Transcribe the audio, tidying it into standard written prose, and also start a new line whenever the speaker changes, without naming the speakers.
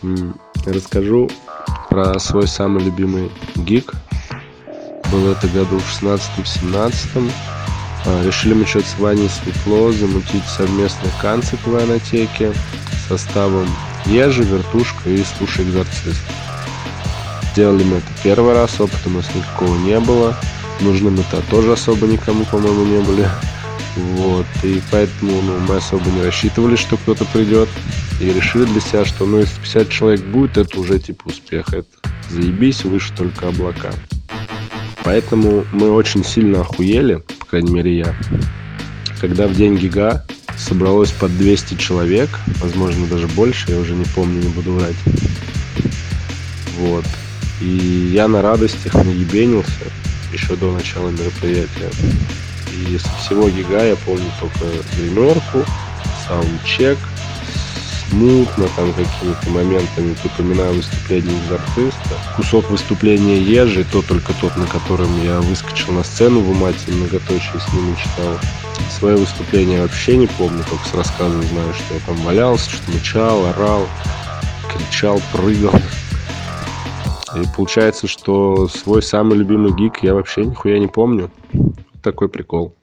Расскажу про свой самый любимый гиг. Было это году в 16-17. Решили мы что-то с Ваней Светло замутить совместный концерт в Ионотеке составом Ежи, Вертушка и Слушай Экзорцист. Делали мы это первый раз, опыта у нас никакого не было. Нужны мы-то тоже особо никому, по-моему, не были. Вот, и поэтому мы особо не рассчитывали, что кто-то придет. И решили для себя, что если 50 человек будет, это уже типа успех. Это заебись, выше только облака. Поэтому мы очень сильно охуели, по крайней мере я, когда в день гига собралось под 200 человек, возможно даже больше, я уже не помню, не буду врать. Вот. И я на радостях наебенился еще до начала мероприятия. И со всего гига я помню только гримерку, саундчек, смутно там какими-то моментами припоминаю выступление экзорциста, кусок выступления Ежи, только тот, на котором я выскочил на сцену в умате, многоточие с ним читал. Свое выступление вообще не помню, только с рассказа знаю, что я там валялся, что мычал, орал, кричал, прыгал. И получается, что свой самый любимый гиг я вообще нихуя не помню. Такой прикол.